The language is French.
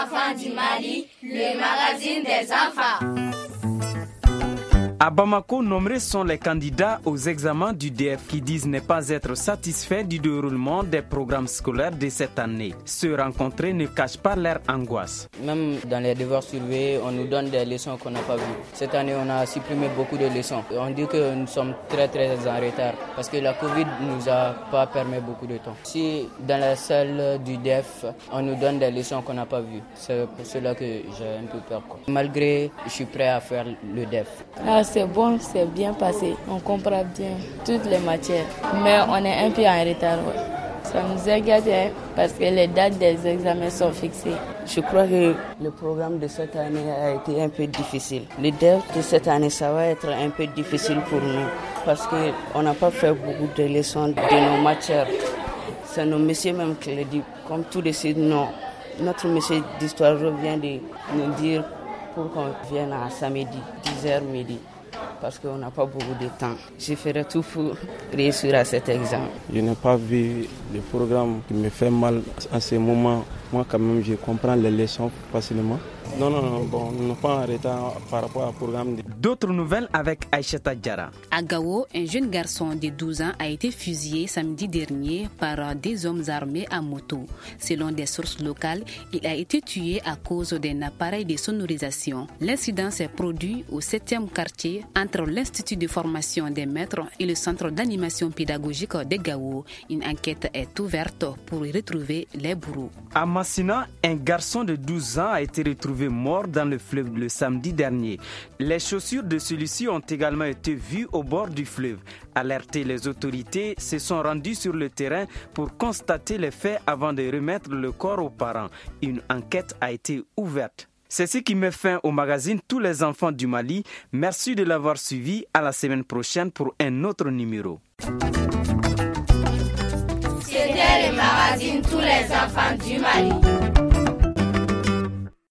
enfants du Mali, le magazine des enfants. À Bamako, nombreux sont les candidats aux examens du DEF qui disent ne pas être satisfaits du déroulement des programmes scolaires de cette année. Se rencontrer ne cache pas leur angoisse. Même dans les devoirs surveillés, on nous donne des leçons qu'on n'a pas vues. Cette année, on a supprimé beaucoup de leçons. On dit que nous sommes très en retard parce que la Covid ne nous a pas permis beaucoup de temps. Si dans la salle du DEF, on nous donne des leçons qu'on n'a pas vues, c'est pour cela que j'ai un peu peur. Malgré, je suis prêt à faire le DEF. C'est bon, c'est bien passé. On comprend bien toutes les matières. Mais on est un peu en retard. Ouais. Ça nous inquiète parce que les dates des examens sont fixées. Je crois que le programme de cette année a été un peu difficile. Le DEF de cette année, ça va être un peu difficile pour nous parce qu'on n'a pas fait beaucoup de leçons de nos matières. C'est nos messieurs même qui le disent. Comme tout décide, non. Notre monsieur d'histoire vient de nous dire pour qu'on vienne à samedi, 10h midi. Parce qu'on n'a pas beaucoup de temps. Je ferai tout pour réussir à cet examen. Je n'ai pas vu le programme qui me fait mal à ce moment. Moi, quand même, je comprends les leçons facilement. Non, bon, nous n'sommes pas en retard par rapport au programme. D'autres nouvelles avec Aïchata Diarra. À Gao, un jeune garçon de 12 ans a été fusillé samedi dernier par des hommes armés à moto. Selon des sources locales, il a été tué à cause d'un appareil de sonorisation. L'incident s'est produit au 7e quartier entre l'Institut de formation des maîtres et le centre d'animation pédagogique de Gao. Une enquête est ouverte pour retrouver les bourreaux. À Massina, un garçon de 12 ans a été retrouvé mort dans le fleuve le samedi dernier. Les chaussures de celui-ci ont également été vues au bord du fleuve. Alertées, les autorités se sont rendues sur le terrain pour constater les faits avant de remettre le corps aux parents. Une enquête a été ouverte. C'est ce qui met fin au magazine Tous les enfants du Mali. Merci de l'avoir suivi. À la semaine prochaine pour un autre numéro. C'était le magazine Tous les enfants du Mali.